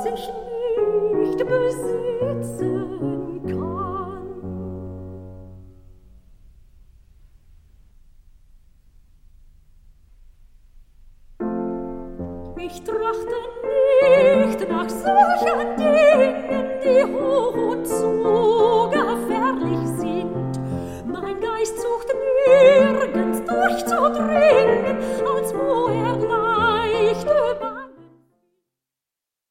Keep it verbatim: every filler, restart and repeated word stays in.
sich nicht besitzen kann. Ich trachte nicht nach solchen Dingen, die hoch und zu gefährlich sind. Mein Geist sucht nirgends durchzudringen, als wo er